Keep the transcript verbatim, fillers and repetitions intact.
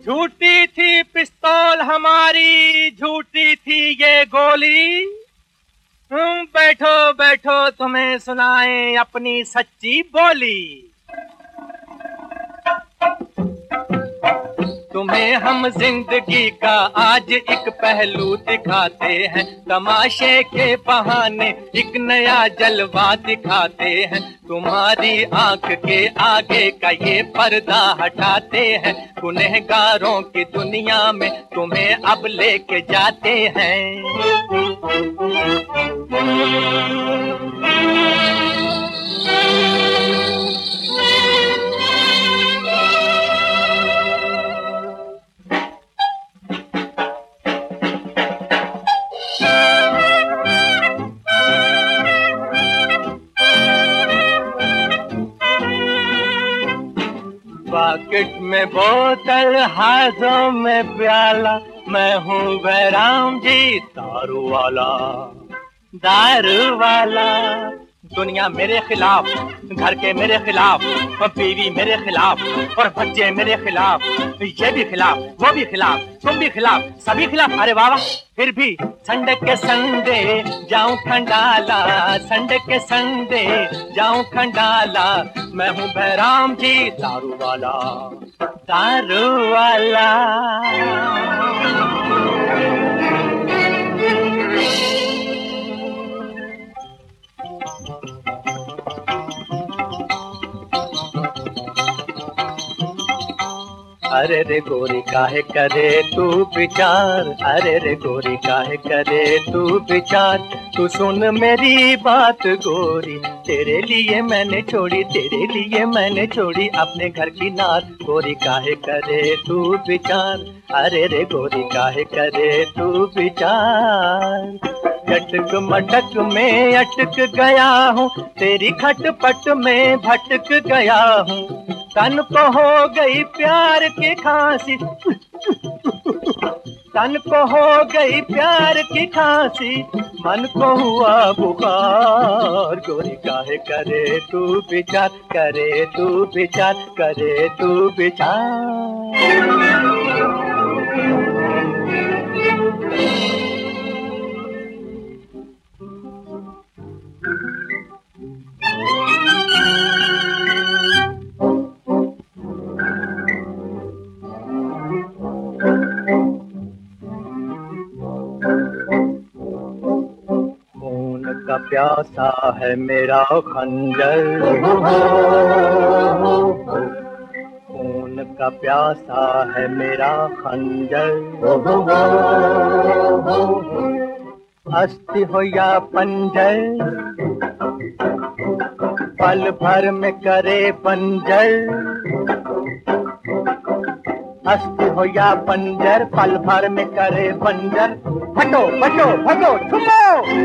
झूठी थी पिस्तौल हमारी, झूठी थी ये गोली। तुम बैठो बैठो तुम्हें सुनाएं अपनी सच्ची बोली। तुम्हें हम जिंदगी का आज एक पहलू दिखाते हैं, तमाशे के बहाने एक नया जलवा दिखाते हैं। तुम्हारी आंख के आगे का ये पर्दा हटाते हैं, गुनहगारों की दुनिया में तुम्हें अब लेके जाते हैं। पॉकेट में बोतल, हाथों में प्याला, मैं हूँ बैराम जी दारू वाला, दारू वाला। दुनिया मेरे खिलाफ, घर के मेरे खिलाफ, बीवी मेरे खिलाफ और बच्चे मेरे खिलाफ, ये भी खिलाफ, वो भी खिलाफ, तुम भी खिलाफ, सभी खिलाफ। अरे वाह, फिर भी संडे के संडे जाऊं खंडाला, संडे के संडे जाऊं खंडाला, मैं हूँ बैराम जी दारू वाला, दारू वाला। अरे रे गोरी काहे करे तू विचार, अरे रे गोरी काहे करे तू विचार। तू सुन मेरी बात गोरी, तेरे लिए मैंने छोड़ी, तेरे लिए मैंने छोड़ी अपने घर की नार। गोरी काहे करे तू विचार, अरे रे गोरी काहे करे तू विचार। चटक मटक में अटक गया हूँ, तेरी खटपट में भटक गया हूँ। तन को हो गई प्यार की खांसी, तन को हो गई प्यार की खांसी, मन को हुआ बुखार। गोरी काहे करे तू विचार, करे तू विचार, करे तू विचार। का प्यासा है मेरा खंजर, खून का प्यासा है मेरा खंजर। अस्थि हो या पंजर, पल भर में करे बंजर। अस्थि हो या पंजर, पल भर में करे बंजर। हटो बचो भगो छुपो।